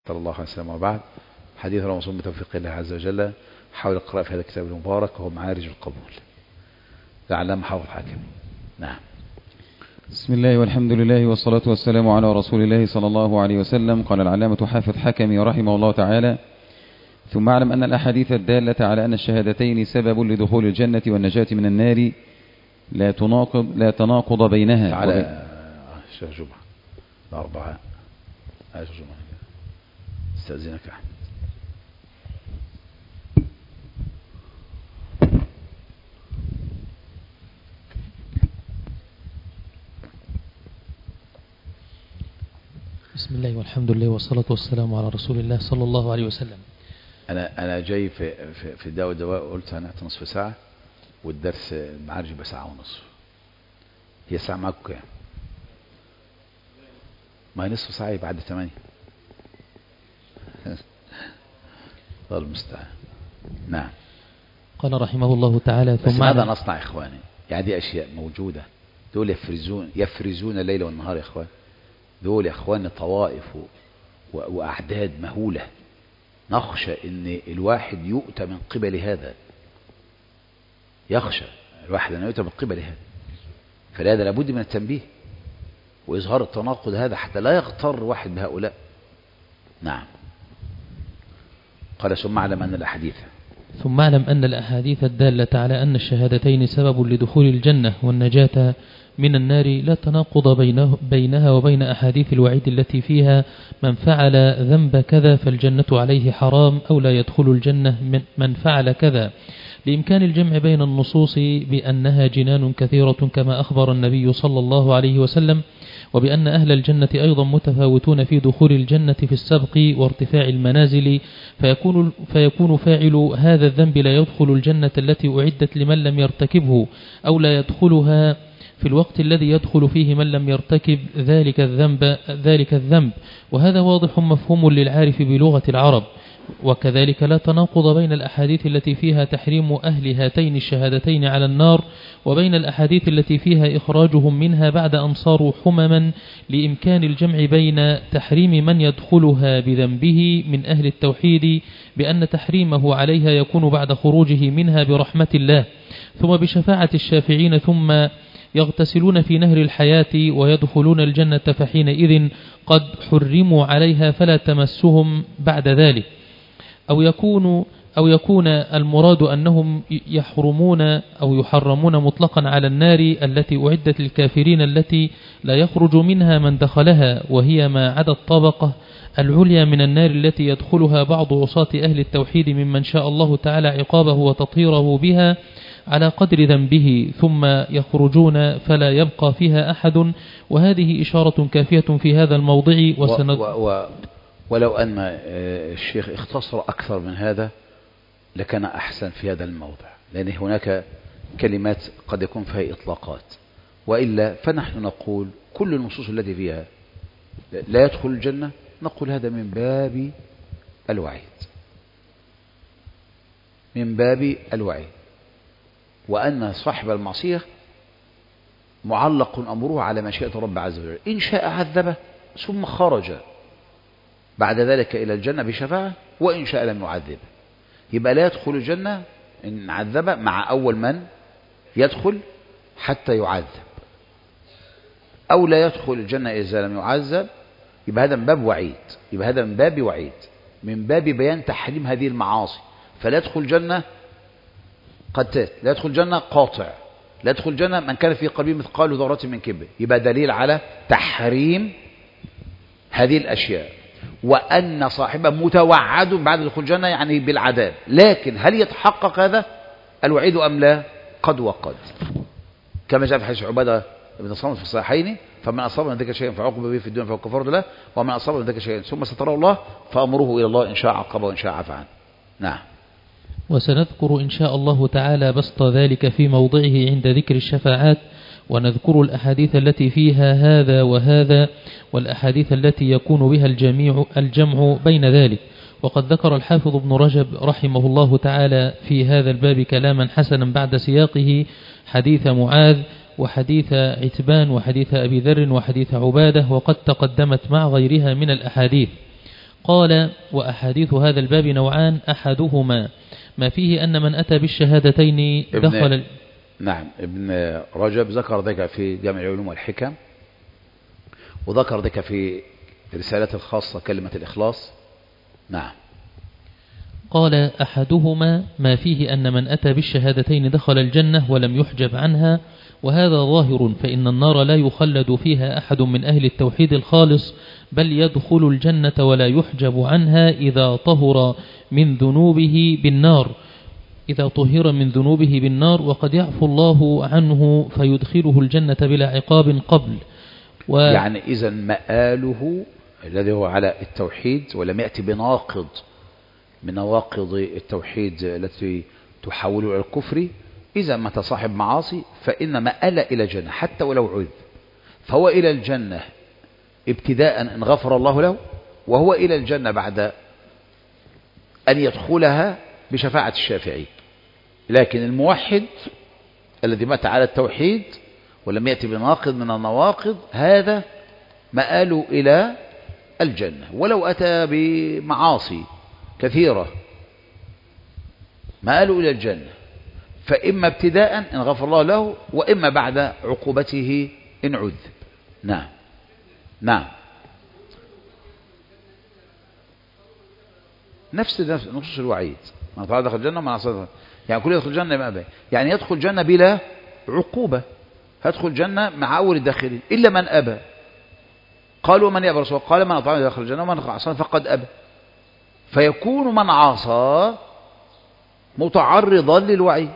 صلى الله عليه وسلم. وبعد، حديث رمضان بتوفيق الله عز وجل حول القراءة في هذا الكتاب المبارك وهو معارج القبول لعلامة حافظ حكمي. نعم. بسم الله والحمد لله والصلاة والسلام على رسول الله صلى الله عليه وسلم. قال العلامة حافظ حكمي رحمه الله تعالى: ثم اعلم أن الأحاديث الدالة على أن الشهادتين سبب لدخول الجنة والنجاة من النار لا تناقض بينها. على شيخ جمعة الأربعاء شيخ جمعة استأذنك أحمد. بسم الله والحمد لله والصلاة والسلام على رسول الله صلى الله عليه وسلم. أنا جاي في الدواء والدواء قلت هنأتي نصف ساعة، والدرس المعارج يبقى ساعة ونصف. هي ساعة معاكم كام؟ ما هي نصف ساعة يبقى عد 8. الله المستعان. نعم. قال رحمه الله تعالى: بس ثم ماذا نصنع إخواني؟ يعني دي أشياء موجودة، دول يفرزون الليل والنهار يا إخوان. دول يا إخواني طوائف وأعداد مهولة. نخشى إن الواحد يؤتى من قبل هذا، يخشى الواحد أن يؤتى من قبل هذا، فلهذا لابد من التنبيه وإظهار التناقض هذا حتى لا يغتر واحد بهؤلاء. نعم. قال: ثم اعلم أن الأحاديث الدالة على أن الشهادتين سبب لدخول الجنة والنجاة من النار لا تناقض بينها وبين أحاديث الوعيد التي فيها: من فعل ذنب كذا فالجنة عليه حرام، أو لا يدخل الجنة من فعل كذا، لإمكان الجمع بين النصوص بأنها جنان كثيرة كما أخبر النبي صلى الله عليه وسلم، وبأن أهل الجنة أيضا متفاوتون في دخول الجنة في السبق وارتفاع المنازل، فيكون فاعل هذا الذنب لا يدخل الجنة التي أعدت لمن لم يرتكبه، أو لا يدخلها في الوقت الذي يدخل فيه من لم يرتكب ذلك الذنب، وهذا واضح مفهوم للعارف بلغة العرب. وكذلك لا تناقض بين الأحاديث التي فيها تحريم أهل هاتين الشهادتين على النار وبين الأحاديث التي فيها إخراجهم منها بعد أن صاروا حمما، لإمكان الجمع بين تحريم من يدخلها بذنبه من أهل التوحيد بأن تحريمه عليها يكون بعد خروجه منها برحمة الله، ثم بشفاعة الشافعين، ثم يغتسلون في نهر الحياة ويدخلون الجنة، فحينئذ قد حرموا عليها فلا تمسهم بعد ذلك. أو يكون المراد أنهم يحرمون مطلقا على النار التي أعدت للكافرين التي لا يخرج منها من دخلها، وهي ما عدا الطبقة العليا من النار التي يدخلها بعض عصاة أهل التوحيد ممن شاء الله تعالى عقابه وتطهيره بها على قدر ذنبه، ثم يخرجون فلا يبقى فيها أحد. وهذه إشارة كافية في هذا الموضع. ولو أن الشيخ اختصر أكثر من هذا لكان أحسن في هذا الموضع، لأن هناك كلمات قد يكون فيها إطلاقات، وإلا فنحن نقول كل النصوص التي فيها لا يدخل الجنة نقول هذا من باب الوعيد، من باب الوعيد، وأن صاحب المعصية معلق أمره على مشيئة رب عز وجل، إن شاء عذبه ثم خرج بعد ذلك إلى الجنة بشفاعة، وإن شاء لم يعذبه. يبقى لا يدخل الجنة إن عذب مع أول من يدخل حتى يعذب، أو لا يدخل الجنة إذا لم يعذب. يبقى هذا من باب وعيد، يبقى هذا من باب وعيد، من باب بيان تحريم هذه المعاصي. فلا يدخل الجنة قتات، لا يدخل الجنة قاطع، لا يدخل الجنة من كان في قلبه مثقال ذرة من كبر. يبقى دليل على تحريم هذه الأشياء، وأن صاحبه متوعد بعد دخول الجنة يعني بالعذاب. لكن هل يتحقق هذا الوعيد أم لا؟ قد وقد، كما جاء في حديث عبادة بن الصامت في الصحيحين: فمن أصاب من ذلك شيئا فعوقب به في الدنيا فهو كفارة له، ومن أصاب من ذلك شيئا ثم ستره الله فأمره إلى الله إن شاء عقبه وإن شاء عفى عنه. نعم. وسنذكر إن شاء الله تعالى بسط ذلك في موضعه عند ذكر الشفاعات، ونذكر الأحاديث التي فيها هذا وهذا، والأحاديث التي يكون بها الجمع بين ذلك. وقد ذكر الحافظ ابن رجب رحمه الله تعالى في هذا الباب كلاما حسنا بعد سياقه: حديث معاذ وحديث عتبان وحديث أبي ذر وحديث عبادة، وقد تقدمت مع غيرها من الأحاديث. قال: وأحاديث هذا الباب نوعان، أحدهما ما فيه أن من أتى بالشهادتين دخل. نعم، ابن رجب ذكر ذلك في جامع العلوم والحكم، وذكر ذلك في رسالة الخاصة كلمة الإخلاص. نعم. قال: أحدهما ما فيه أن من أتى بالشهادتين دخل الجنة ولم يحجب عنها، وهذا ظاهر، فإن النار لا يخلد فيها أحد من أهل التوحيد الخالص، بل يدخل الجنة ولا يحجب عنها إذا طهر من ذنوبه بالنار، وقد يعفو الله عنه فيدخله الجنة بلا عقاب قبل. يعني إذا مآله الذي هو على التوحيد ولم يأتي بناقض من نواقض التوحيد التي تحول إلى الكفر، إذا مات صاحب معاصي فإن مآل إلى الجنة حتى ولو عذب، فهو إلى الجنة ابتداء إن غفر الله له، وهو إلى الجنة بعد أن يدخلها بشفاعة الشافعي. لكن الموحد الذي مات على التوحيد ولم يأتي بناقض من النواقض هذا مآله إلى الجنة، ولو أتى بمعاصي كثيرة مآله إلى الجنة، فإما ابتداء إن غفر الله له، وإما بعد عقوبته إن عذب. نعم. نعم، نفس نصوص الوعيد، من طلع دخل الجنة ومن عصى يعني كل يدخل الجنة ما أبى، يعني يدخل الجنة بلا عقوبة، هدخل الجنة مع أول الداخلين إلا من أبى. قالوا من يأبى رسول؟ قال من أطاعني دخل الجنة ومن عصى فقد أبى. فيكون من عصى متعرضا للوعيد.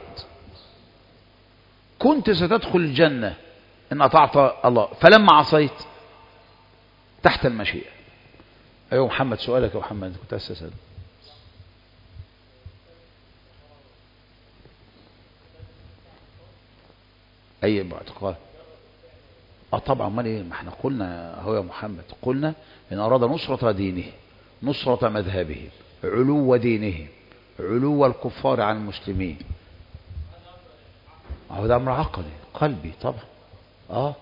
كنت ستدخل الجنة إن أطعت الله، فلما عصيت تحت المشيئة. أيوة محمد، سؤالك يا محمد كنت أسأل. أي اعتقاد؟ طبعا، ما احنا قلنا هو يا محمد، قلنا إن أراد نصرة دينه، نصرة مذهبه، علو دينه، علو الكفار عن المسلمين. هو ده أمر عقدي قلبي طبعا.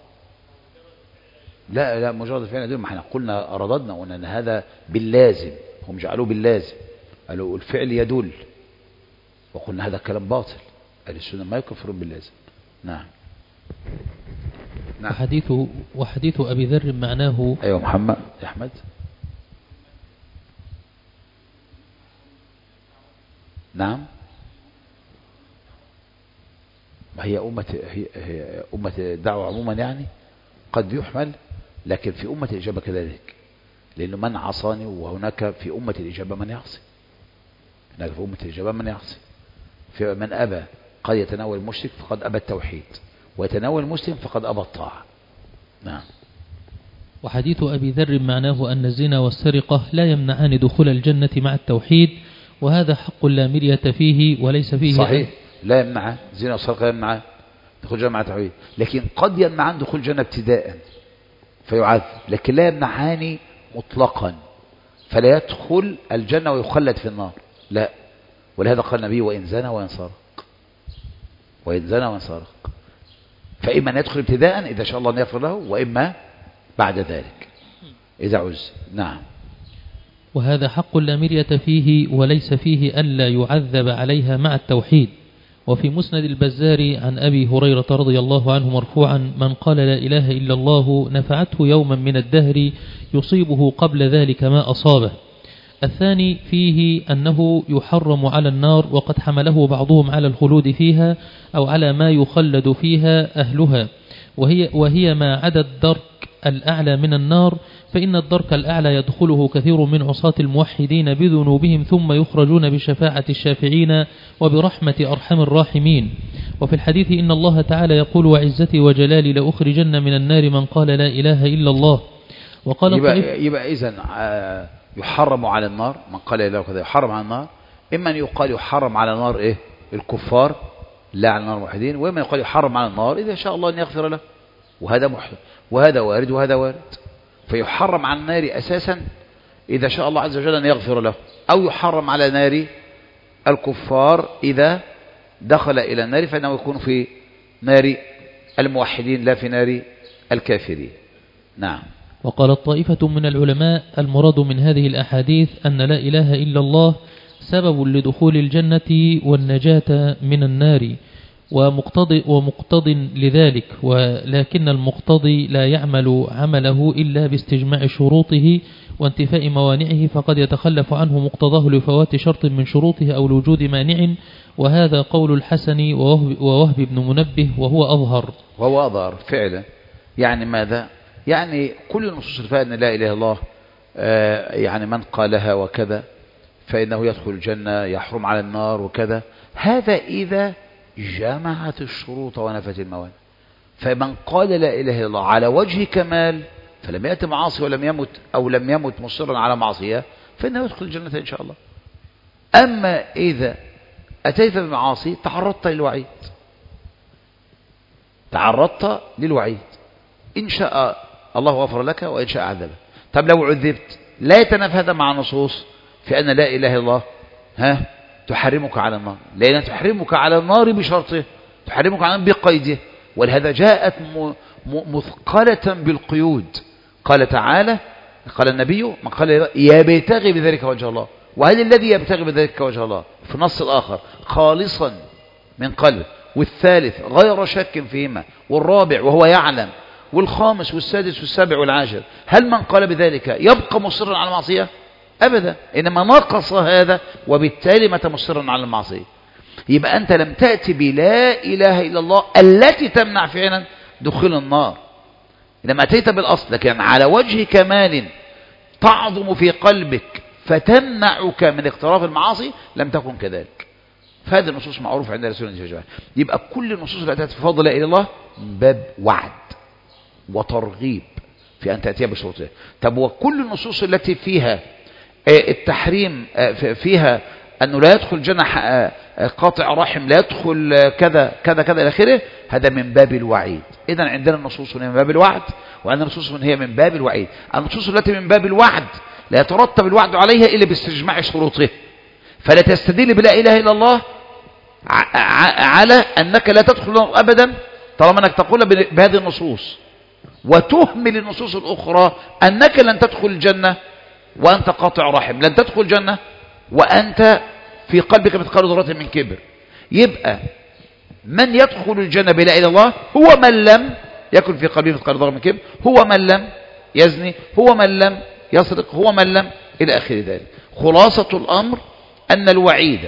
لا مجرد الفعل دول، ما احنا قلنا رددنا وقلنا ان هذا باللازم، هم جعلوه باللازم، قالوا الفعل يدل، وقلنا هذا كلام باطل، اهل السنه ما يكفرون باللازم. نعم. وحديث أبي ذر معناه. أيوة محمد يا أحمد. نعم، هي أمة الدعوة عموما، يعني قد يحمل، لكن في أمة الإجابة كذلك، لأنه من عصاني، وهناك في أمة الإجابة من يعصي، هناك في أمة الإجابة من يعصي، في من أبى قد يتناول المشرك فقد أبى التوحيد، ويتناول المسلم فقد أبى الطاعة. نعم. وحديث أبي ذر معناه أن الزنا والسرقة لا يمنعان دخول الجنة مع التوحيد، وهذا حق لا مرية فيه وليس فيه. صحيح، لا يمنع الزنا والسرقة، يمنع دخول الجنة مع التوحيد، لكن قد يمنعان دخول الجنة ابتداء فيعذب، لكن لا يمنعان مطلقا فلا يدخل الجنة ويخلد في النار، لا. ولهذا قال النبي: وإن زنى وإن سرق، فإما أن يدخل ابتداء إذا شاء الله أن يغفر له، وإما بعد ذلك إذا عز. نعم. وهذا حق لا مرية فيه وليس فيه ألا يعذب عليها مع التوحيد. وفي مسند البزار عن أبي هريرة رضي الله عنه مرفوعا: من قال لا إله إلا الله نفعته يوما من الدهر يصيبه قبل ذلك ما أصابه. الثاني فيه أنه يحرم على النار، وقد حمله بعضهم على الخلود فيها أو على ما يخلد فيها أهلها، وهي ما عدا الدرك الأعلى من النار، فإن الدرك الأعلى يدخله كثير من عصاة الموحدين بذنوبهم، ثم يخرجون بشفاعة الشافعين وبرحمة أرحم الراحمين. وفي الحديث إن الله تعالى يقول: وعزتي وجلالي لأخرجن من النار من قال لا إله إلا الله. وقال يبقى إذن يحرم على النار، من قال لا إله كذا يحرم على النار، إما أن يقال يحرم على النار الكفار لا على النار الموحدين، وإما يقال يحرم على النار إذا شاء الله أن يغفر له، وهذا وارد وهذا وارد. فيحرم على النار أساسا إذا شاء الله عز وجل أن يغفر له، أو يحرم على نار الكفار إذا دخل إلى النار فإنه يكون في نار الموحدين لا في نار الكافرين. نعم. وقال طائفة من العلماء المراد من هذه الأحاديث أن لا إله إلا الله سبب لدخول الجنة والنجاة من النار ومقتض لذلك، ولكن المقتضي لا يعمل عمله إلا باستجماع شروطه وانتفاء موانعه، فقد يتخلف عنه مقتضاه لفوات شرط من شروطه أو لوجود مانع، وهذا قول الحسن ووهب بن منبه وهو أظهر فعلا. يعني ماذا؟ يعني كل النصوص اللي فيها أن لا إله إلا الله يعني من قالها وكذا فإنه يدخل الجنة، يحرم على النار وكذا، هذا إذا جمعت الشروط ونفت الموانع. فمن قال لا إله إلا الله على وجه كمال فلم يأت معاصي ولم يمت أو لم يمت مصرا على معصية فإنه يدخل الجنة إن شاء الله. أما إذا أتيت بمعاصي تعرضت للوعيد، إن شاء الله غفر لك وإن شاء عذبك. طب لو عذبت لا يتنافى هذا مع نصوص في أن لا إله إلا الله تحرمك على النار، لأن تحرمك على النار بشرطه، تحرمك على النار بقيده، ولهذا جاءت مثقلة بالقيود. قال تعالى، قال النبي من قال يبتغي بذلك وجه الله، وهل الذي يبتغي بذلك وجه الله في النص الآخر خالصا من قلب، والثالث غير شك فيهما، والرابع وهو يعلم، والخامس والسادس والسابع والعاشر، هل من قال بذلك يبقى مصرا على المعصية؟ أبدا، إنما نقص هذا وبالتالي مات مصرا على المعصية. يبقى أنت لم تأتي بلا إله إلا الله التي تمنع فعلا دخول النار، إنما أتيت بالأصل، لكن على وجه كمال تعظم في قلبك فتمنعك من اقتراف المعاصي لم تكن كذلك. فهذه النصوص معروفة عند رسول الله صلى الله عليه وسلم. يبقى كل النصوص التي أتت في فضل لا إله إلا الله من باب وعد وترغيب في أن تأتيها بشروطها. طب وكل النصوص التي فيها التحريم، فيها أنه لا يدخل جنة قاطع رحم، لا يدخل كذا كذا كذا إلى آخره، هذا من باب الوعيد. إذن عندنا النصوص من باب الوعد، وعندنا النصوص هي من باب الوعيد. النصوص التي من باب الوعد لا يترتب الوعد عليها إلا باستجماع شروطه، فلا تستدل بلا إله إلا الله على أنك لا تدخل أبدا طالما أنك تقول بهذه النصوص، وتهمل النصوص الأخرى أنك لن تدخل الجنة وأنت قاطع رحم، لن تدخل الجنة وأنت في قلبك مثقال ذرة من كبر. يبقى من يدخل الجنة بلا إله إلا الله هو من لم يكن في قلبه مثقال ذرة من كبر، هو من لم يزني، هو من لم يسرق، هو من لم إلى آخر ذلك. خلاصة الأمر أن الوعيد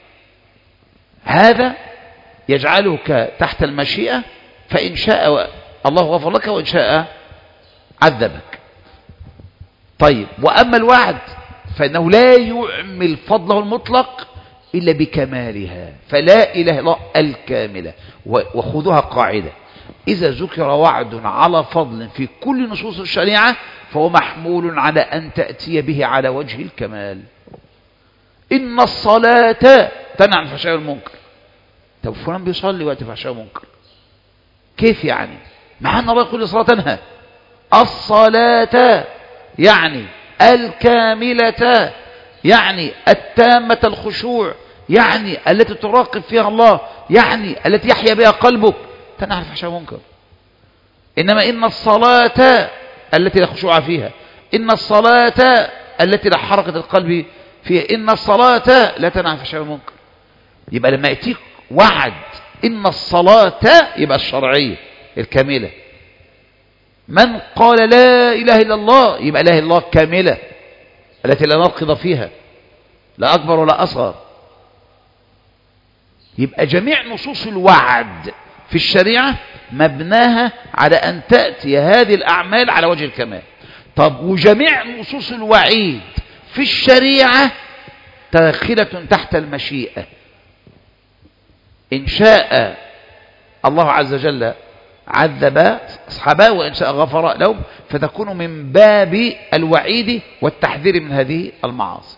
هذا يجعلك تحت المشيئة، فإن شاء الله غفر لك وإن شاء عذبك. طيب، وأما الوعد فإنه لا يعمل فضله المطلق إلا بكمالها، فلا إله إلا الله الكاملة. وخذوها قاعدة، إذا ذكر وعد على فضل في كل نصوص الشريعة فهو محمول على أن تأتي به على وجه الكمال. إن الصلاة تنهى عن الفحشاء والمنكر. طب فلان بيصلي وقت الفحشاء والمنكر، كيف يعني؟ مع أن الله يقول الصلاة تنهى. الصلاة يعني الكاملة، يعني التامة الخشوع، يعني التي تراقب فيها الله، يعني التي يحيا بها قلبك، تنهى عن الفحشاء والمنكر. إنما إن الصلاة التي لا خشوع فيها، إن الصلاة التي لا حركة القلب فيها، إن الصلاة لا تنهى عن الفحشاء والمنكر. يبقى لما يأتيك وعد إن الصلاة يبقى الشرعية الكاملة. من قال لا إله إلا الله يبقى لا إله إلا الله كاملة التي لا نرقض فيها، لا أكبر ولا أصغر. يبقى جميع نصوص الوعد في الشريعة مبناها على أن تأتي هذه الأعمال على وجه الكمال. طب وجميع نصوص الوعيد في الشريعة داخلة تحت المشيئة، إن شاء الله عز وجل عذب أصحابه وإن شاء غفر لهم، فتكون من باب الوعيد والتحذير من هذه المعاصي.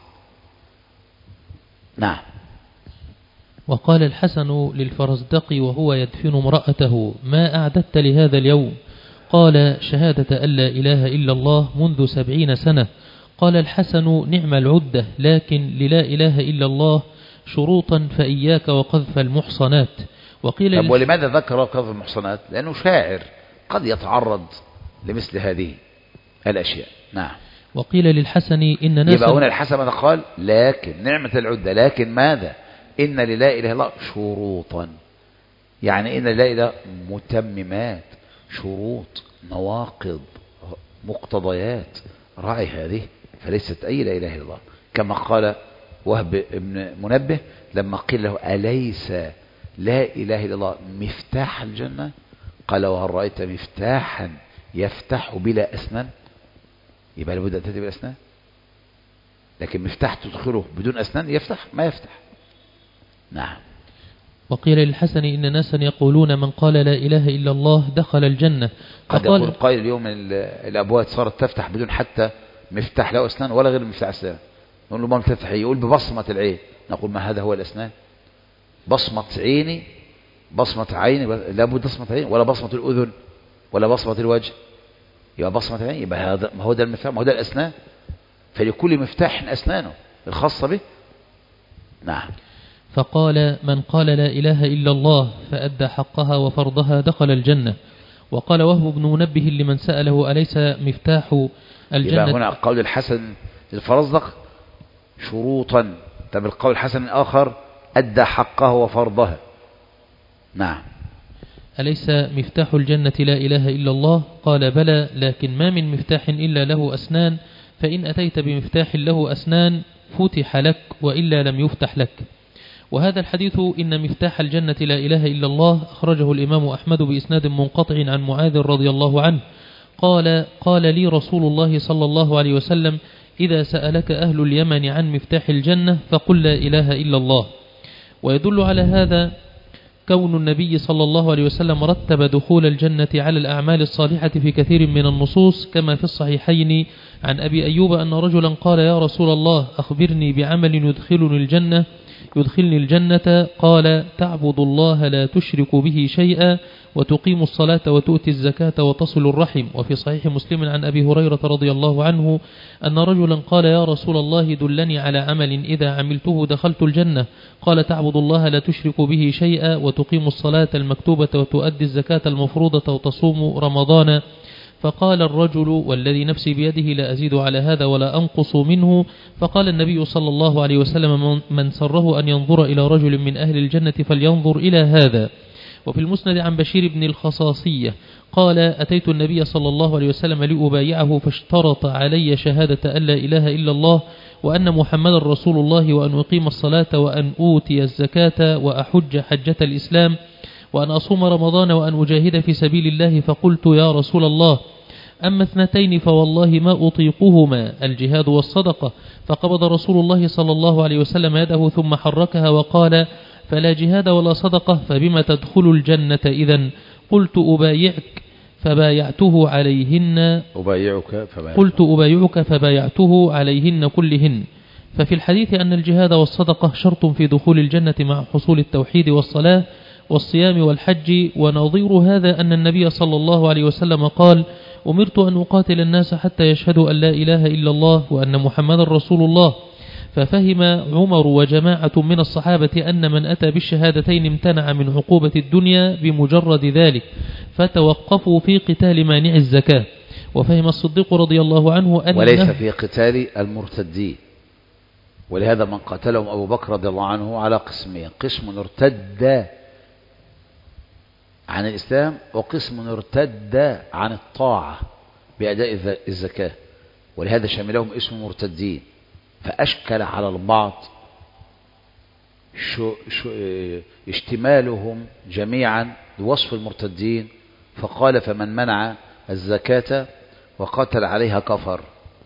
نعم. وقال الحسن للفرزدق وهو يدفن امرأته: ما أعددت لهذا اليوم؟ قال: شهادة أن لا إله إلا الله منذ 70 سنة. قال الحسن: نعم العدة، لكن للا إله إلا الله شروطا فإياك وقذف المحصنات. وقيل طب ولماذا ذكر قذف المحصنات؟ لأنه شاعر قد يتعرض لمثل هذه الأشياء. نعم. وقيل للحسن إن ناسا، يبقى هنا الحسن ماذا قال؟ لكن نعمة العدة، لكن ماذا؟ إن لا إله إلا الله شروطا، يعني إن لا إله إلا متممات، شروط، نواقض، مقتضيات، راعي هذه، فليست أي لا إله إلا الله. كما قال وهب بن منبه لما قيل له أليس لا إله إلا الله مفتاح الجنة؟ قال وهل رأيت مفتاحا يفتح بلا أسنان؟ يبقى لابد أن تأتي بالأسنان، لكن مفتاح تدخله بدون أسنان يفتح؟ ما يفتح. نعم. وقيل للحسن إن ناسا يقولون من قال لا إله إلا الله دخل الجنة. قد يقول قائل اليوم الأبواب صارت تفتح بدون حتى مفتاح له أسنان ولا غير مفتاح أسنان. نقول له ما تفتح؟ يقول ببصمة العين. نقول ما هذا هو الأسنان؟ بصمة عيني، بصمة عيني لابد بصمة عين، ولا بصمة الأذن، ولا بصمة الوجه، يبقى بصمة العين. يبقى هذا ما هو ده المفتاح، ما هو ده الأسنان. فلكل مفتاح أسنانه الخاصة به. نعم. فقال من قال لا إله إلا الله فأدى حقها وفرضها دخل الجنة. وقال وهب بن منبه لمن سأله أليس مفتاح الجنة؟ يبقى هنا قول الحسن الفرزدق شروطا، طب القول الحسن الآخر أدى حقها وفرضها. نعم. أليس مفتاح الجنة لا إله إلا الله؟ قال بلى، لكن ما من مفتاح إلا له أسنان، فإن أتيت بمفتاح له أسنان فتح لك، وإلا لم يفتح لك. وهذا الحديث إن مفتاح الجنة لا إله إلا الله أخرجه الإمام أحمد بإسناد منقطع عن معاذ رضي الله عنه قال لي رسول الله صلى الله عليه وسلم إذا سألك أهل اليمن عن مفتاح الجنة فقل لا إله إلا الله. ويدل على هذا كون النبي صلى الله عليه وسلم رتب دخول الجنة على الأعمال الصالحة في كثير من النصوص، كما في الصحيحين عن أبي أيوب أن رجلا قال يا رسول الله أخبرني بعمل يدخلني الجنة. قال تعبد الله لا تشرك به شيئا وتقيم الصلاة وتؤتي الزكاة وتصل الرحم. وفي صحيح مسلم عن أبي هريرة رضي الله عنه أن رجلا قال يا رسول الله دلني على عمل إذا عملته دخلت الجنة. قال تعبد الله لا تشرك به شيئا وتقيم الصلاة المكتوبة وتؤدي الزكاة المفروضة وتصوم رمضان. فقال الرجل والذي نفسي بيده لا أزيد على هذا ولا أنقص منه. فقال النبي صلى الله عليه وسلم من سره أن ينظر إلى رجل من أهل الجنة فلينظر إلى هذا. وفي المسند عن بشير بن الخصاصية قال أتيت النبي صلى الله عليه وسلم لأبايعه فاشترط علي شهادة أن لا إله إلا الله وأن محمد رسول الله وأن أقيم الصلاة وأن أوتي الزكاة وأحج حجة الإسلام وأن أصوم رمضان وأن أجاهد في سبيل الله. فقلت يا رسول الله أما اثنتين فوالله ما أطيقهما الجهاد والصدقة. فقبض رسول الله صلى الله عليه وسلم يده ثم حركها وقال فلا جهاد ولا صدقة فبما تدخل الجنة إذن؟ قلت أبايعك فبايعته عليهن قلت أبايعك فبايعته عليهن كلهن. ففي الحديث أن الجهاد والصدقة شرط في دخول الجنة مع حصول التوحيد والصلاة والصيام والحج. ونظير هذا أن النبي صلى الله عليه وسلم قال أمرت أن أقاتل الناس حتى يشهدوا أن لا إله إلا الله وأن محمد رسول الله. ففهم عمر وجماعة من الصحابة أن من أتى بالشهادتين امتنع من عقوبة الدنيا بمجرد ذلك، فتوقفوا في قتال مانع الزكاة. وفهم الصديق رضي الله عنه أن وليس في قتال المرتدين، ولهذا من قتلهم أبو بكر رضي الله عنه على قسمين: قسم ارتد عن الإسلام وقسم ارتد عن الطاعة بأداء الزكاة، ولهذا شملهم اسم مرتدين. فأشكل على البعض اشتمالهم جميعا بوصف المرتدين، فقال فمن منع الزكاة وقاتل عليها كفر،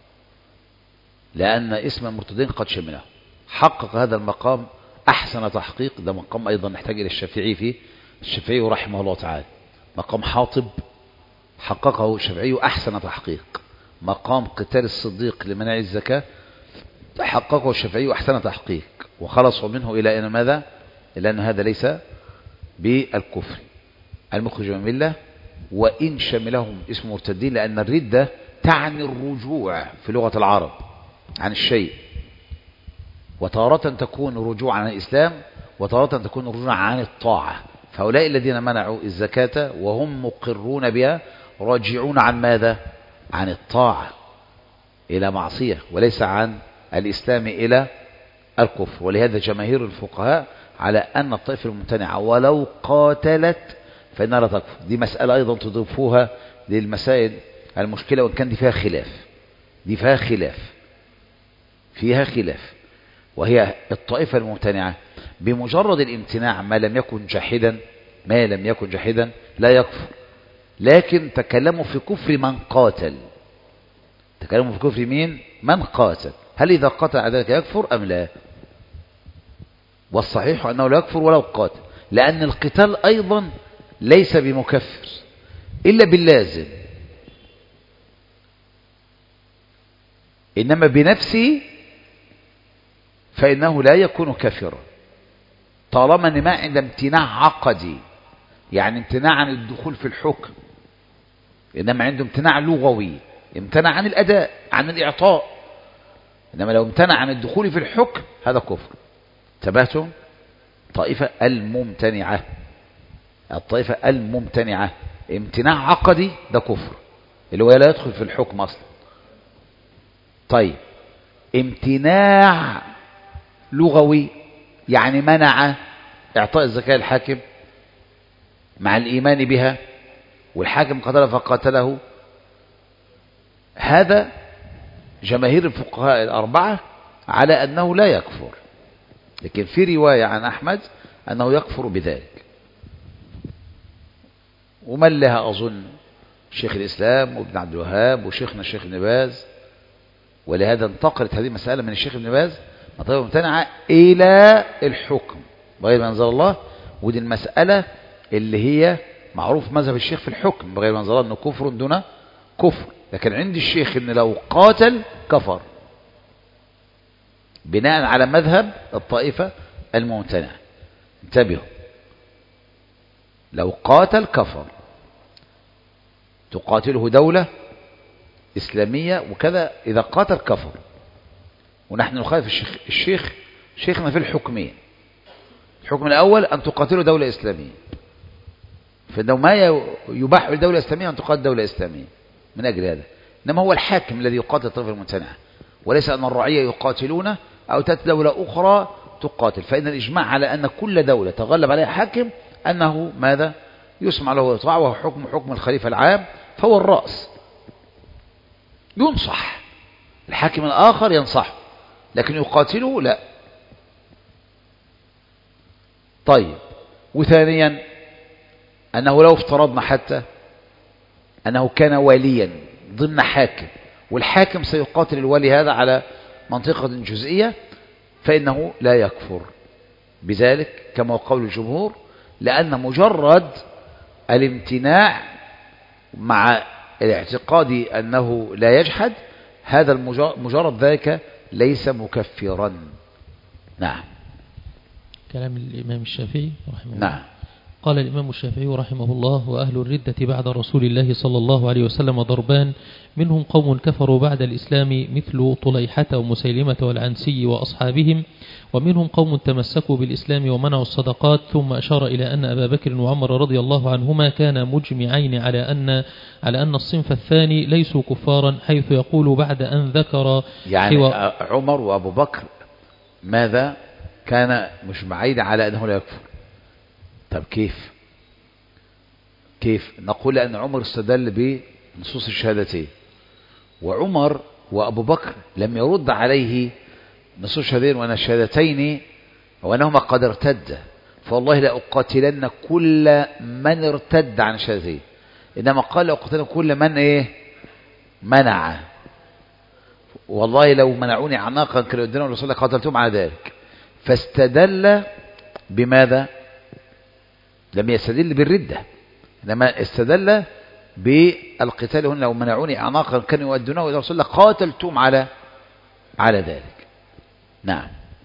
لأن اسم المرتدين قد شمله. حقق هذا المقام أحسن تحقيق، ده مقام أيضا نحتاج إلى الشافعي فيه، الشافعي رحمه الله تعالى مقام حاطب حققه الشافعي أحسن تحقيق. مقام قتال الصديق لمنع الزكاة حققه الشافعي أحسن تحقيق، وخلصوا منه إلى أن ماذا؟ إلى أن هذا ليس بالكفر المخرج من الملة، وإن شملهم اسم مرتدين، لأن الردة تعني الرجوع في لغة العرب عن الشيء، وتارة تكون رجوع عن الإسلام وتارة تكون رجوع عن الطاعة. فهؤلاء الذين منعوا الزكاة وهم مقرون بها راجعون عن ماذا؟ عن الطاعة إلى معصية، وليس عن الإسلام إلى الكفر. ولهذا جماهير الفقهاء على أن الطائفة الممتنعة ولو قاتلت فإنها لا تكفر. دي مسألة أيضا تضيفوها للمسائل المشكلة، وإن كان دي فيها خلاف، دي فيها خلاف. وهي الطائفة الممتنعة بمجرد الامتناع ما لم يكن جاحدا لا يكفر، لكن تكلموا في كفر من قاتل. تكلموا في كفر مين؟ من قاتل. هل إذا قاتل على ذلك يكفر أم لا؟ والصحيح أنه لا يكفر ولو قاتل، لأن القتال أيضا ليس بمكفر إلا باللازم، إنما بنفسه فإنه لا يكون كافرا طالما أن ما عند امتناع عقدي، يعني امتناع عن الدخول في الحكم، إنما عنده امتناع لغوي، امتنع عن الأداء عن الإعطاء. إنما لو امتنع عن الدخول في الحكم هذا كفر. تبهتم؟ الطائفة الممتنعة امتناع عقدي ده كفر، اللي هو لا يدخل في الحكم أصلا. طيب امتناع لغوي يعني منع إعطاء الزكاة الحاكم مع الإيمان بها، والحاكم قتله فقاتله، هذا جماهير الفقهاء الأربعة على أنه لا يكفر، لكن في رواية عن أحمد أنه يكفر بذلك. ومن لها أظن شيخ الإسلام وابن عبد الوهاب وشيخنا الشيخ ابن باز، ولهذا انتقلت هذه المسألة من الشيخ ابن باز مطالب ممتنعة إلى الحكم بغير ما أنزل الله. ودي المسألة اللي هي معروف مذهب الشيخ في الحكم بغير ما أنزل الله أنه كفر دون كفر، لكن عند الشيخ أن لو قاتل كفر بناء على مذهب الطائفة الممتنعة. انتبهوا، لو قاتل كفر، تقاتله دولة إسلامية وكذا، إذا قاتل كفر. ونحن نخالف شيخنا في الحكمين. الحكم الأول أن تقاتله دولة إسلامية، فإنه ما يباح لدولة إسلامية أن تقاتل دولة إسلامية من أجل هذا، إنما هو الحاكم الذي يقاتل الطائفة الممتنعة، وليس أن الرعية يقاتلون أو تأتي دولة أخرى تقاتل. فإن الإجماع على أن كل دولة تغلب عليها حاكم أنه ماذا؟ يسمع له ويطاع، وهو حكم الخليفة العام، فهو الرأس ينصح، الحاكم الآخر ينصح، لكن يقاتله لا. طيب، وثانيا أنه لو افترضنا حتى أنه كان واليا ضمن حاكم، والحاكم سيقاتل الولي هذا على منطقة جزئية، فإنه لا يكفر بذلك كما قول الجمهور، لأن مجرد الامتناع مع الاعتقاد أنه لا يجحد، هذا مجرد ذلك ليس مكفرا. نعم. كلام الإمام الشافعي رحمه الله. نعم. قال الإمام الشافعي رحمه الله: وأهل الردة بعد رسول الله صلى الله عليه وسلم ضربان، منهم قوم كفروا بعد الإسلام مثل طليحة ومسيلمة والعنسي وأصحابهم، ومنهم قوم تمسكوا بالإسلام ومنعوا الصدقات. ثم أشار إلى أن أبا بكر وعمر رضي الله عنهما كانا مجمعين على أن الصنف الثاني ليسوا كفارا، حيث يقول بعد أن ذكر يعني عمر وأبو بكر ماذا كان مجمعين على أنه لا يكفر؟ طب كيف نقول أن عمر استدل بنصوص الشهادتين، وعمر وأبو بكر لم يرد عليه نصوص الشهادتين وأن الشهادتين وأنهما قد ارتد، فوالله لا أقاتلن كل من ارتد عن الشهادتين، إنما قال لا أقاتلن كل من منع. والله لو منعوني عناقا كانوا يدنوا الرسول قاتلتهم على ذلك. فاستدل بماذا؟ لم يستدل بالردة، إنما استدل بالقتال. هنا لو منعوني أعناقا كانوا يؤدونه إلى رسول الله قاتلتم على ذلك. نعم.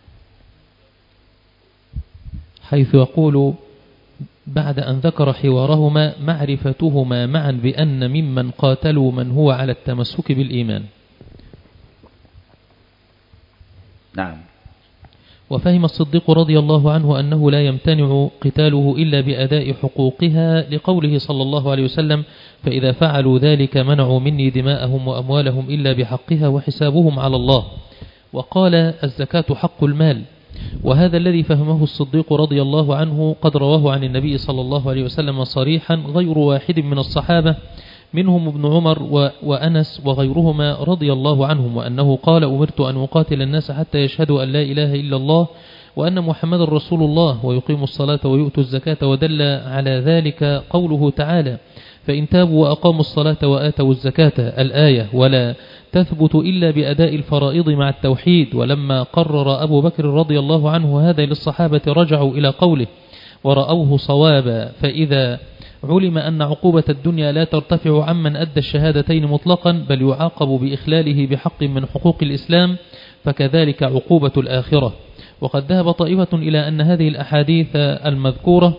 حيث يقول بعد أن ذكر حوارهما معرفتهما معا بأن ممن قاتلوا من هو على التمسك بالإيمان. نعم. وفهم الصديق رضي الله عنه أنه لا يمتنع قتاله إلا بأداء حقوقها لقوله صلى الله عليه وسلم: فإذا فعلوا ذلك منعوا مني دماءهم وأموالهم إلا بحقها وحسابهم على الله. وقال: الزكاة حق المال. وهذا الذي فهمه الصديق رضي الله عنه قد رواه عن النبي صلى الله عليه وسلم صريحا غير واحد من الصحابة، منهم ابن عمر وأنس وغيرهما رضي الله عنهم، وأنه قال: أمرت أن أقاتل الناس حتى يشهدوا أن لا إله إلا الله وأن محمد رسول الله ويقيموا الصلاة ويؤتوا الزكاة. ودل على ذلك قوله تعالى: فإن تابوا وأقاموا الصلاة وآتوا الزكاة، الآية. ولا تثبت إلا بأداء الفرائض مع التوحيد. ولما قرر أبو بكر رضي الله عنه هذا للصحابة رجعوا إلى قوله ورأوه صوابا. فإذا علم أن عقوبة الدنيا لا ترتفع عمن أدى الشهادتين مطلقا، بل يعاقب بإخلاله بحق من حقوق الإسلام، فكذلك عقوبة الآخرة. وقد ذهب طائفة إلى أن هذه الأحاديث المذكورة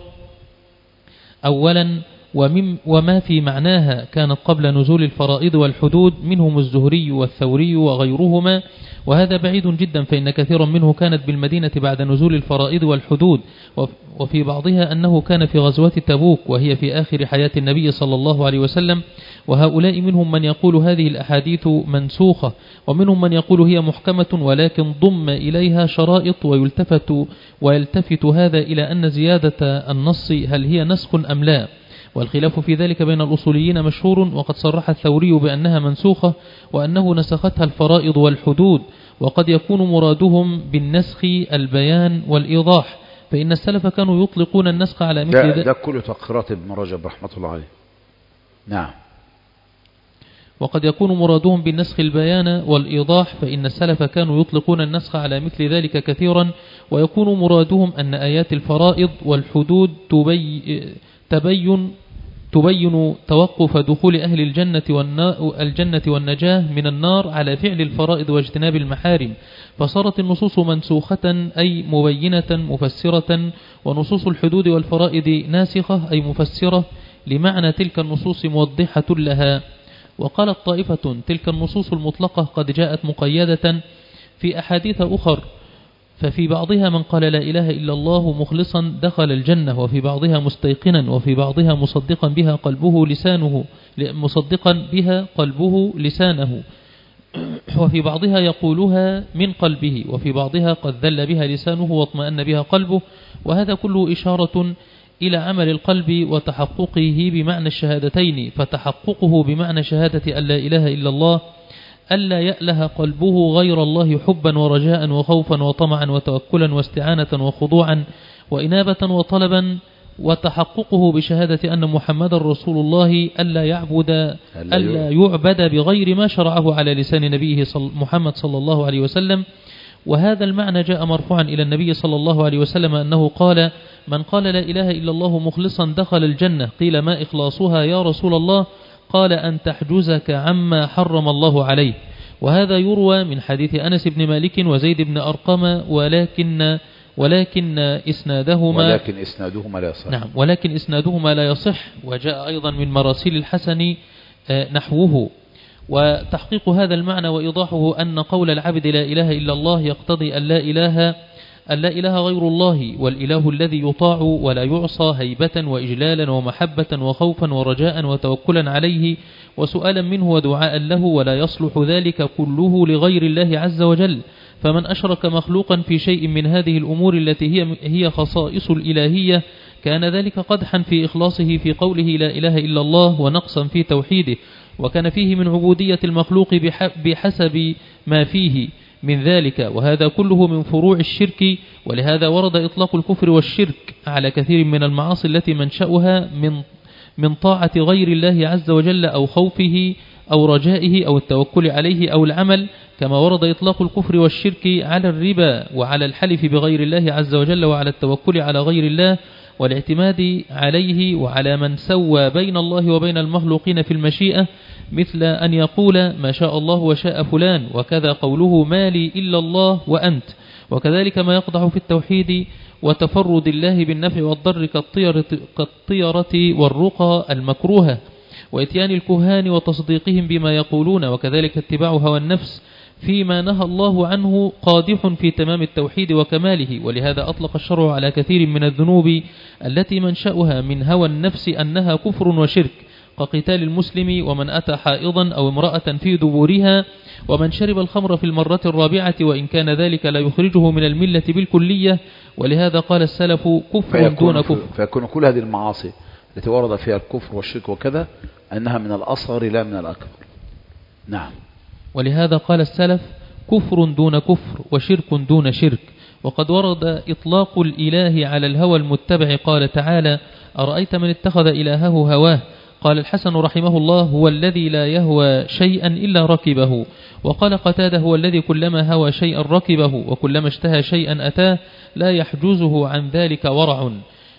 أولا وما في معناها كانت قبل نزول الفرائض والحدود، منهم الزهري والثوري وغيرهما، وهذا بعيد جدا، فإن كثيرا منه كانت بالمدينة بعد نزول الفرائض والحدود. وفي بعضها أنه كان في غزوة تبوك وهي في آخر حياة النبي صلى الله عليه وسلم. وهؤلاء منهم من يقول هذه الأحاديث منسوخة، ومنهم من يقول هي محكمة ولكن ضم إليها شرائط، ويلتفت هذا إلى أن زيادة النص هل هي نسخ أم لا، والخلاف في ذلك بين الأصوليين مشهور. وقد صرح الثوري بأنها منسوخة وأنه نسختها الفرائض والحدود. وقد يكون مرادهم بالنسخ البيان والإيضاح، فإن السلف كانوا يطلقون النسخ على مثل ذلك. ده كله تقريرات ابن رجب رحمة الله عليه. نعم. وقد يكون مرادهم بالنسخ البيان والإيضاح، فإن السلف كانوا يطلقون النسخ على مثل ذلك كثيرا. ويكون مرادهم أن آيات الفرائض والحدود تبين توقف دخول أهل الجنة والنجاة من النار على فعل الفرائض واجتناب المحارم، فصارت النصوص منسوخة أي مبينة مفسرة، ونصوص الحدود والفرائض ناسخة أي مفسرة لمعنى تلك النصوص موضحة لها. وقالت طائفة: تلك النصوص المطلقة قد جاءت مقيدة في أحاديث أخر، ففي بعضها من قال لا إله إلا الله مخلصا دخل الجنة، وفي بعضها مستيقنا، وفي بعضها مصدقا بها قلبه لسانه، وفي بعضها يقولها من قلبه، وفي بعضها قد ذل بها لسانه واطمأن بها قلبه. وهذا كله إشارة إلى عمل القلب وتحققه بمعنى الشهادتين، فتحققه بمعنى شهادة أن لا إله إلا الله ألا يأله قلبه غير الله حبا ورجاء وخوفا وطمعا وتوكلا واستعانة وخضوعا وإنابة وطلبا، وتحققه بشهادة أن محمد رسول الله ألا يعبد بغير ما شرعه على لسان نبيه محمد صلى الله عليه وسلم. وهذا المعنى جاء مرفوعا إلى النبي صلى الله عليه وسلم أنه قال: من قال لا إله إلا الله مخلصا دخل الجنة. قيل: ما إخلاصها يا رسول الله؟ قال: أن تحجزك عما حرم الله عليه. وهذا يروى من حديث أنس بن مالك وزيد بن أرقم، ولكن إسنادهما لا يصح. نعم، ولكن إسنادهما لا يصح. وجاء أيضا من مراسيل الحسن نحوه. وتحقيق هذا المعنى وإيضاحه أن قول العبد لا إله إلا الله يقتضي أن لا إله غير الله، والإله الذي يطاع ولا يعصى هيبة وإجلالا ومحبة وخوفا ورجاء وتوكلا عليه وسؤالا منه ودعاء له، ولا يصلح ذلك كله لغير الله عز وجل. فمن أشرك مخلوقا في شيء من هذه الأمور التي هي خصائص الإلهية كان ذلك قدحا في إخلاصه في قوله لا إله إلا الله، ونقصا في توحيده، وكان فيه من عبودية المخلوق بحسب ما فيه من ذلك، وهذا كله من فروع الشرك. ولهذا ورد إطلاق الكفر والشرك على كثير من المعاصي التي منشأها من طاعة غير الله عز وجل أو خوفه أو رجائه أو التوكل عليه أو العمل، كما ورد إطلاق الكفر والشرك على الربا وعلى الحلف بغير الله عز وجل وعلى التوكل على غير الله والاعتماد عليه، وعلى من سوى بين الله وبين المخلوقين في المشيئة، مثل أن يقول ما شاء الله وشاء فلان، وكذا قوله ما لي إلا الله وأنت. وكذلك ما يقضح في التوحيد وتفرد الله بالنفع والضر كالطيرة والرقى المكروهة، وإتيان الكهان وتصديقهم بما يقولون، وكذلك اتباع هوى النفس فيما نهى الله عنه قادح في تمام التوحيد وكماله. ولهذا أطلق الشرع على كثير من الذنوب التي منشأها من هوى النفس أنها كفر وشرك، كقتال المسلم، ومن أتى حائضا أو امرأة في دبورها، ومن شرب الخمر في المرة الرابعة، وإن كان ذلك لا يخرجه من الملة بالكلية. ولهذا قال السلف كفر دون كفر. فيكون كل هذه المعاصي التي ورد فيها الكفر والشرك وكذا أنها من الأصغر لا من الأكبر. نعم. ولهذا قال السلف كفر دون كفر وشرك دون شرك. وقد ورد إطلاق الإله على الهوى المتبع، قال تعالى: أرأيت من اتخذ إلهه هواه. قال الحسن رحمه الله: هو الذي لا يهوى شيئا إلا ركبه. وقال قتادة: هو الذي كلما هوى شيئا ركبه، وكلما اشتهى شيئا أتاه، لا يحجزه عن ذلك ورع.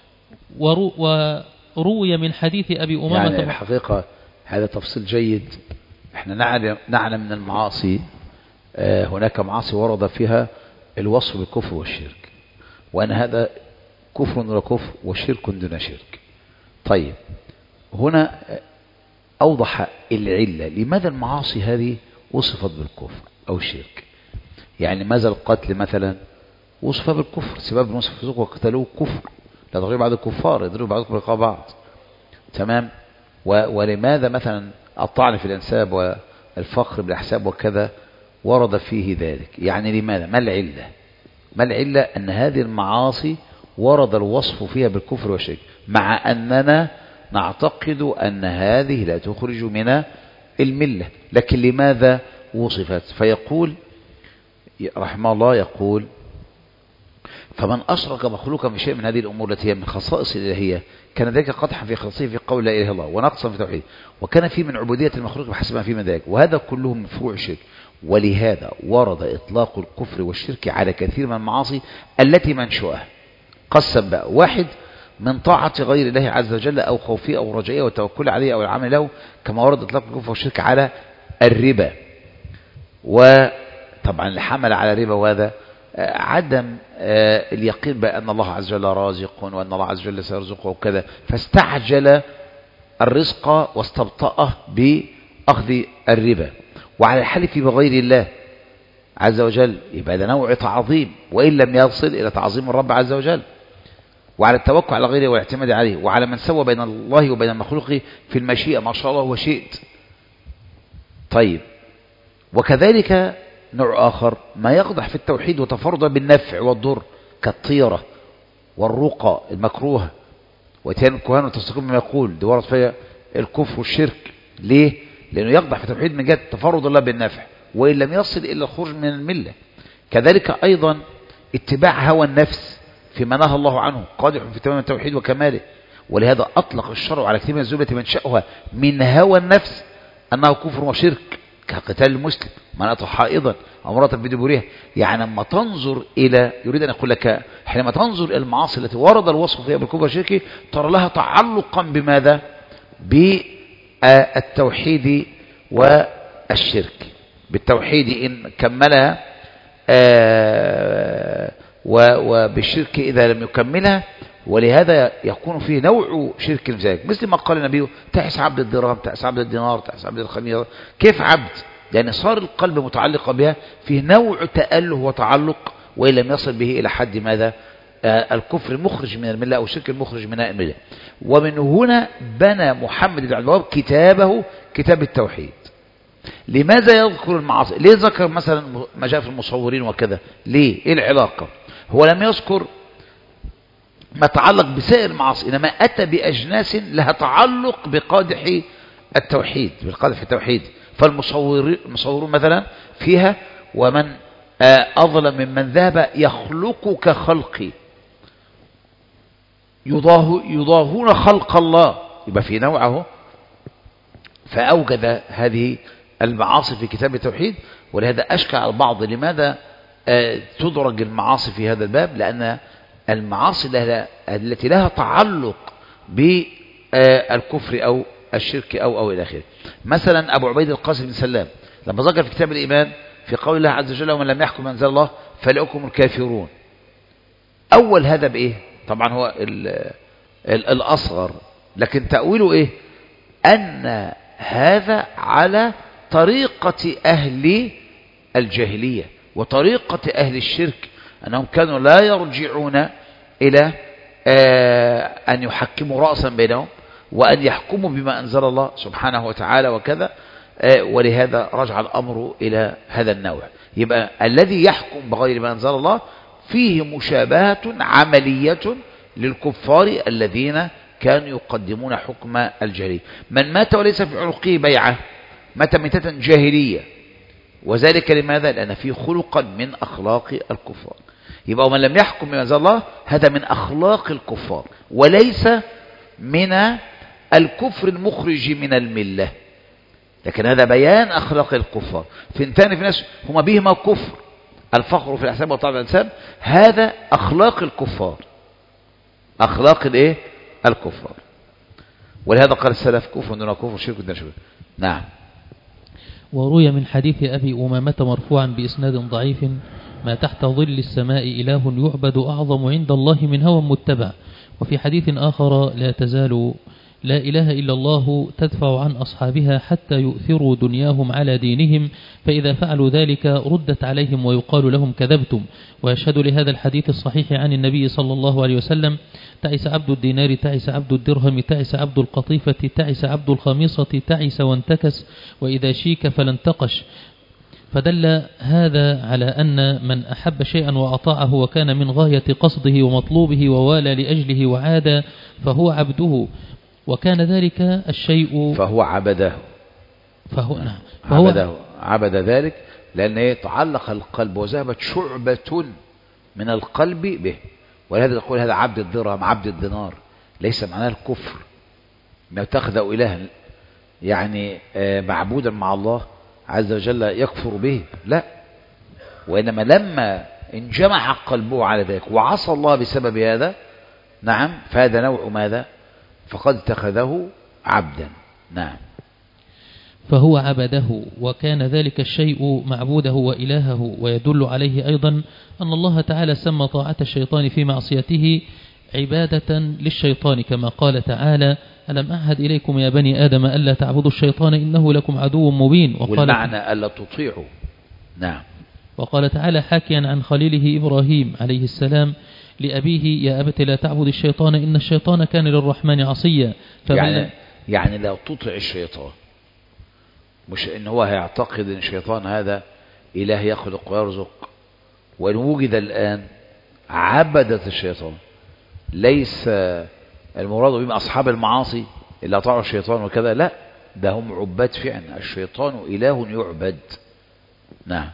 وروي من حديث أبي أمامة، يعني الحقيقة هذا تفصيل جيد. احنا نعلم من المعاصي هناك معاصي ورد فيها الوصف بالكفر والشرك، وأن هذا كفر دون كفر وشرك دون شرك. طيب، هنا أوضح العلة لماذا المعاصي هذه وصفت بالكفر أو الشرك. يعني ماذا القتل مثلا وصف بالكفر، سباب نصف فسوق وقتلوه كفر، لا تغير بعض الكفار يضرب بعضكم رقاب بعض. تمام. ولماذا مثلا الطعن في الأنساب والفخر بالأحساب وكذا ورد فيه ذلك؟ يعني لماذا؟ ما العلة؟ ما العلة أن هذه المعاصي ورد الوصف فيها بالكفر والشرك، مع أننا نعتقد أن هذه لا تخرج من الملة، لكن لماذا وصفت؟ فيقول رحمه الله، يقول: فمن أشرك مخلوقا بشيء من هذه الأمور التي هي من خصائص الإلهية كان ذلك قدحا في خلاصه في قول لا إله إلا الله، ونقصا في توحيد، وكان فيه من عبودية المخلوق بحسب ما فيه من ذلك، وهذا كله من فروع الشرك. ولهذا ورد إطلاق الكفر والشرك على كثير من المعاصي التي منشؤها قسم بقى: واحد، من طاعة غير الله عز وجل أو خوفه أو رجائه والتوكل عليه أو العمل له، كما ورد إطلاق الكفر والشرك على الربا. وطبعا اللي حمل على الربا وهذا عدم اليقين بأن الله عز وجل رازق وأن الله عز وجل سيرزقه وكذا، فاستعجل الرزق واستبطأه بأخذ الربا. وعلى الحلف بغير الله عز وجل يبقى هذا نوع تعظيم، وإن لم يصل إلى تعظيم الرب عز وجل. وعلى التوكل على غيره والاعتماد عليه، وعلى من سوى بين الله وبين المخلوق في المشيئة، ما شاء الله وشئت. طيب، وكذلك نوع آخر ما يقدح في التوحيد وتفرد بالنفع والضر، كالطيرة والرقى المكروهة واتيان الكهان وتستقيم ما يقول، دي ورد فيها الكفر والشرك. ليه؟ لأنه يقدح في التوحيد من جهة تفرد الله بالنفع، وإن لم يصل إلا الخروج من الملة. كذلك أيضا اتباع هوى النفس فيما نهى الله عنه قادح في تمام التوحيد وكماله. ولهذا أطلق الشرع على كثير من الذنوب التي منشأها من هوى النفس أنه كفر وشرك، كقتال المسلم، من أتى حائضا أو امرأة في دبورها. يعني لما تنظر إلى، يريد أن يقول لك حينما تنظر إلى المعاصي التي ورد الوصف فيها بالكفر والشرك ترى لها تعلقا بماذا؟ بالتوحيد والشرك. بالتوحيد إن كملها وبالشرك إذا لم يكملها. ولهذا يكون فيه نوع شرك ذلك، مثل ما قال النبي: تعس عبد الدرهم، تعس عبد الدينار، تعس عبد الخميرة. كيف عبد؟ يعني صار القلب متعلق بها، فيه نوع تأله وتعلق، وإن لم يصل به إلى حد ماذا؟ الكفر المخرج من الملة أو الشرك المخرج من الملة. ومن هنا بنى محمد بن عبد الوهاب كتابه كتاب التوحيد. لماذا يذكر المعاصي؟ ليه ذكر مثلا ما جاء في المصورين وكذا؟ ليه؟ إيه العلاقة؟ هو لم يذكر ما تعلق بسائر المعاصي، إنما أتى بأجناس لها تعلق بقادح التوحيد، بالقادح في التوحيد. فالمصورون مثلا فيها: ومن أظلم ممن ذهب يخلق كخلقي، يضاهون خلق الله، يبقى في نوعه. فأوجد هذه المعاصي في كتاب التوحيد. ولهذا أشكى على البعض لماذا تدرج المعاصي في هذا الباب، لأن المعاصي التي لها تعلق بالكفر أو الشرك أو إلى آخره. مثلا أبو عبيد القاسم بن سلام لما ذكر في كتاب الإيمان في قول الله عز وجل: ومن لم يحكم بما أنزل الله فليحكم الكافرون. أول هذا بإيه؟ طبعا هو الأصغر، لكن تأويله إيه؟ أن هذا على طريقة أهل الجاهلية وطريقة أهل الشرك أنهم كانوا لا يرجعون إلى أن يحكموا رأسا بينهم وأن يحكموا بما أنزل الله سبحانه وتعالى وكذا، ولهذا رجع الأمر إلى هذا النوع. يبقى الذي يحكم بغير ما أنزل الله فيه مشابهة عملية للكفار الذين كانوا يقدمون حكم الجاهلية. من مات وليس في عنقه بيعة مات ميتة جاهلية، وذلك لماذا؟ لأن فيه خلقا من أخلاق الكفار. يبقى ومن لم يحكم بما أنزل الله هذا من أخلاق الكفار وليس من الكفر المخرج من الملة، لكن هذا بيان أخلاق الكفار. ثاني في ناس هم بهما كفر، الفخر في الأحساب وطعم الأنساب، هذا أخلاق الكفار، أخلاق الإيه؟ الكفار. ولهذا قال السلف كفر دون كفر شرك دون شرك. نعم. وروي من حديث أبي أمامة مرفوعا بإسناد ضعيف: ما تحت ظل السماء إله يعبد أعظم عند الله من هوى متبع. وفي حديث آخر: لا تزال لا إله إلا الله تدفع عن أصحابها حتى يؤثروا دنياهم على دينهم، فإذا فعلوا ذلك ردت عليهم ويقال لهم كذبتم. ويشهد لهذا الحديث الصحيح عن النبي صلى الله عليه وسلم: تعس عبد الدينار، تعس عبد الدرهم، تعس عبد القطيفة، تعس عبد الخميصة، تعس وانتكس، وإذا شيك فلانتقش. فدل هذا على أن من أحب شيئا وأطاعه وكان من غاية قصده ومطلوبه ووالى لأجله وعاد فهو عبده، وكان ذلك الشيء فهو عبده. عبد ذلك لأن يتعلق القلب وذهبت شعبة من القلب به. ولهذا يقول هذا عبد الدرهم عبد الدينار، ليس معناه الكفر ما يتخذ إلها يعني معبودا مع الله عز وجل يكفر به، لا، وإنما لما انجمع قلبه على ذلك وعصى الله بسبب هذا، نعم، فهذا نوع ماذا؟ فقد اتخذه عبدا. نعم. فهو عبده، وكان ذلك الشيء معبوده وإلهه. ويدل عليه أيضا أن الله تعالى سمى طاعة الشيطان في معصيته عبادة للشيطان، كما قال تعالى: ألم أعهد إليكم يا بني آدم ألا تعبدوا الشيطان إنه لكم عدو مبين. والمعنى ألا تطيعوا. نعم. وقال تعالى حاكيا عن خليله إبراهيم عليه السلام لأبيه: يا أبت لا تعبد الشيطان إن الشيطان كان للرحمن عصيا. يعني لا تطيع الشيطان، مش إن هو هيعتقد إن الشيطان هذا إله يخلق ويرزق، وإن وجد الآن عبدة الشيطان. ليس المراد بهم أصحاب المعاصي اللي أطاعوا الشيطان وكذا، لا، ده هم عباد فعلا، الشيطان إله يعبد. نعم.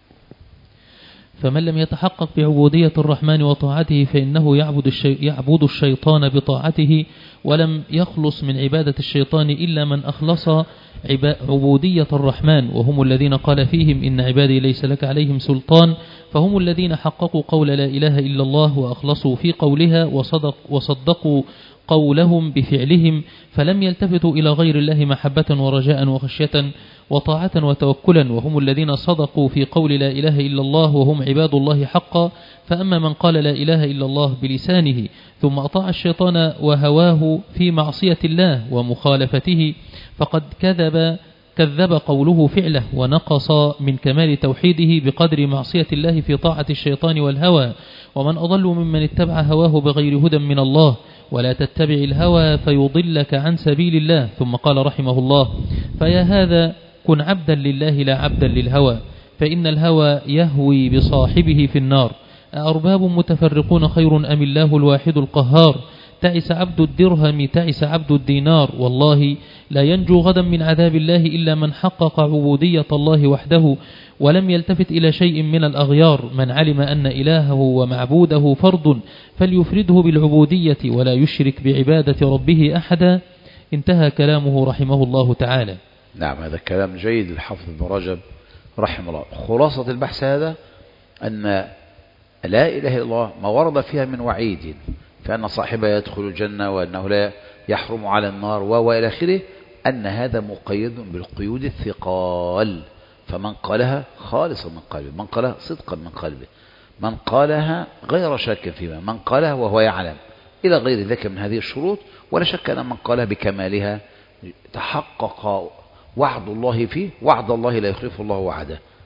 فمن لم يتحقق بعبودية الرحمن وطاعته فإنه يعبد الشيطان بطاعته، ولم يخلص من عبادة الشيطان إلا من أخلص عبودية الرحمن، وهم الذين قال فيهم: إن عبادي ليس لك عليهم سلطان. فهم الذين حققوا قول لا إله إلا الله وأخلصوا في قولها وصدقوا قولهم بفعلهم، فلم يلتفتوا إلى غير الله محبة ورجاء وخشية وطاعة وتوكلا، وهم الذين صدقوا في قول لا إله إلا الله وهم عباد الله حقا. فأما من قال لا إله إلا الله بلسانه ثم أطاع الشيطان وهواه في معصية الله ومخالفته فقد كذب قوله فعله، ونقص من كمال توحيده بقدر معصية الله في طاعة الشيطان والهوى. ومن أضل ممن اتبع هواه بغير هدى من الله. ولا تتبع الهوى فيضلك عن سبيل الله. ثم قال رحمه الله: فيا هذا كن عبدا لله لا عبدا للهوى، فإن الهوى يهوي بصاحبه في النار. أأرباب متفرقون خير أم الله الواحد القهار؟ تعس عبد الدرهم، تعس عبد الدينار، والله لا ينجو غدا من عذاب الله إلا من حقق عبودية الله وحده ولم يلتفت إلى شيء من الأغيار. من علم أن إلهه ومعبوده فرد فليفرده بالعبودية ولا يشرك بعبادة ربه أحدا. انتهى كلامه رحمه الله تعالى. نعم، هذا كلام جيد الحافظ ابن رجب رحمه الله. خلاصة البحث هذا أن لا إله إلا الله ما ورد فيها من وعيد فأن صاحبها يدخل الجنة وأنه لا يحرم على النار وإلى آخره، أن هذا مقيد بالقيود الثقال. فمن قالها خالصا من قلبه، من قالها صدقا من قلبه، من قالها غير شك فيما، من قالها وهو يعلم، إلى غير ذلك من هذه الشروط. ولا شك أن من قالها بكمالها تحقق وعد الله فيه، وعد الله لا يخلف الله وعده.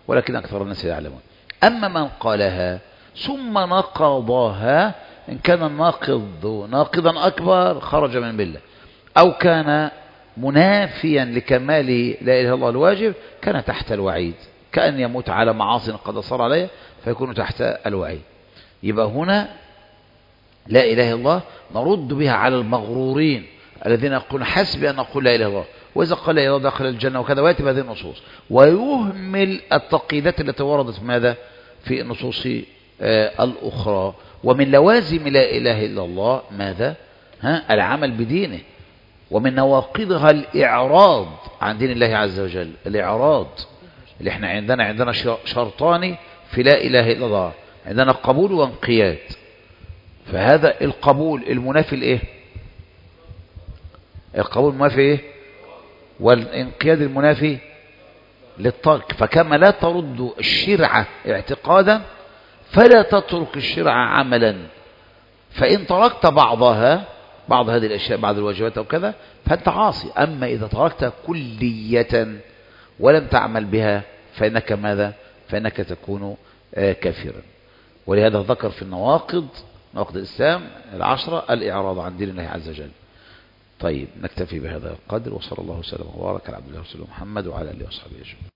ولكن أكثر الناس لا يعلمون. أما من قالها ثم نقضها، إن كان الناقض ناقضا أكبر خرج من الملة، أو كان منافيا لكمال لا إله إلا الله الواجب، كان تحت الوعيد، كأن يموت على معاصي قد أصر عليها فيكون تحت الوعيد. يبقى هنا لا إله إلا الله نرد بها على المغرورين الذين يقولون حسبي أن نقول لا إله إلا الله، وإذا قال لا إله إلا الله دخل الجنة وكذا، ويأتي بهذه النصوص ويهمل التقييدات التي وردت في ماذا؟ في النصوص الأخرى. ومن لوازم لا إله إلا الله ماذا؟ العمل بدينه. ومن نواقضها الإعراض عن دين الله عز وجل. الإعراض اللي احنا عندنا شرطان في لا إله إلا الله، عندنا قبول وانقياد. فهذا القبول المنافي الايه؟ القبول المنافي ايه؟ والانقياد المنافي للترك. فكما لا ترد الشرعة اعتقادا فلا تترك الشرعة عملا. فإن تركت بعض هذه الأشياء، بعض الواجبات أو كذا، فأنت عاصي. أما إذا تركت كلية ولم تعمل بها فإنك ماذا؟ فإنك تكون كافرا. ولهذا ذكر في نواقض الإسلام 10 الإعراض عن دين الله عز وجل. طيب نكتفي بهذا القدر، وصلى الله وسلم وبارك على عبد الله ورسوله محمد وعلى آله وصحبه أجمعين.